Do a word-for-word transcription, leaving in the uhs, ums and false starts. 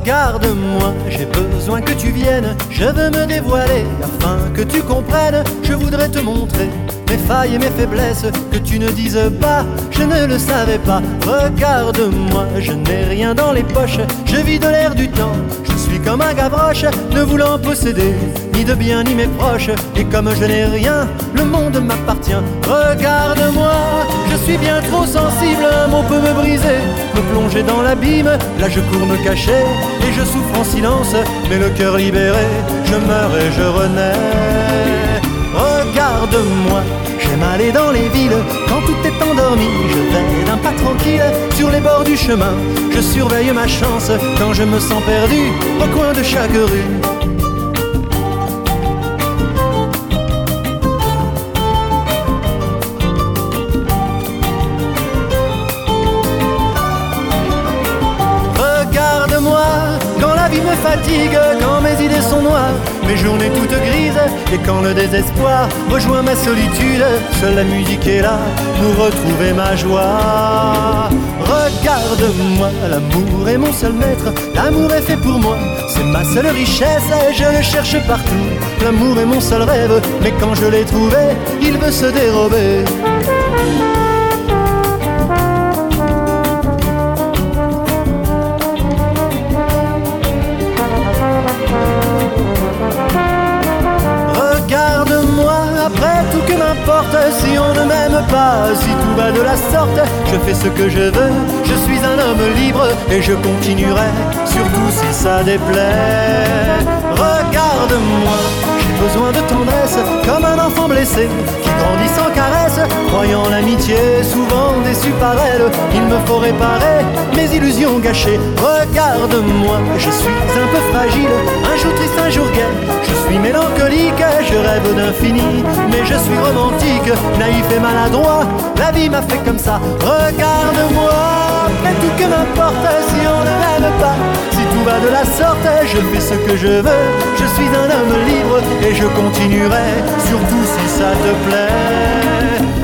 Regarde-moi, j'ai besoin que tu viennes, je veux me dévoiler afin que tu comprennes. Je voudrais te montrer mes failles et mes faiblesses, que tu ne dises pas, je ne le savais pas. Regarde-moi, je n'ai rien dans les poches, je vis de l'air du temps. Je suis comme un gavroche, ne voulant posséder ni de bien ni mes proches. Et comme je n'ai rien, le monde m'appartient. Regarde-moi, je suis bien trop sensible, un mot peut me briser, me plonger dans l'abîme. Là je cours me cacher et je souffre en silence, mais le cœur libéré, je meurs et je renais. Regarde-moi, j'aime aller dans les villes, quand tout est endormi, je vais d'un pas tranquille sur les bords du chemin. Je surveille ma chance quand je me sens perdu au coin de chaque rue. Regarde-moi, quand la vie me fatigue, quand mes idées sont noires, mes journées toutes grises, et quand le désespoir rejoint ma solitude, seule la musique est là pour retrouver ma joie. Regarde-moi, l'amour est mon seul maître, l'amour est fait pour moi, c'est ma seule richesse et je le cherche partout. L'amour est mon seul rêve, mais quand je l'ai trouvé, il veut se dérober. Regarde-moi, après tout que m'importe si on ne m'aime pas, si tout va de la sorte, je fais ce que je veux, je suis un homme libre et je continuerai, surtout si ça déplaît. Regarde-moi, j'ai besoin de tendresse, comme un enfant blessé qui grandit sans caresse, croyant l'amitié, souvent déçu par elle. Il me faut réparer mes illusions gâchées. Regarde-moi, je suis un peu fragile, un jour triste, un jour gai, je suis mélancolique, je rêve d'infini, mais je suis romantique, naïf et maladroit, la vie m'a fait comme ça. Regarde-moi, mais tout que m'importe si on ne m'aime pas, si tout va de la sorte, je fais ce que je veux, je suis un homme libre et je continuerai, surtout si ça te plaît.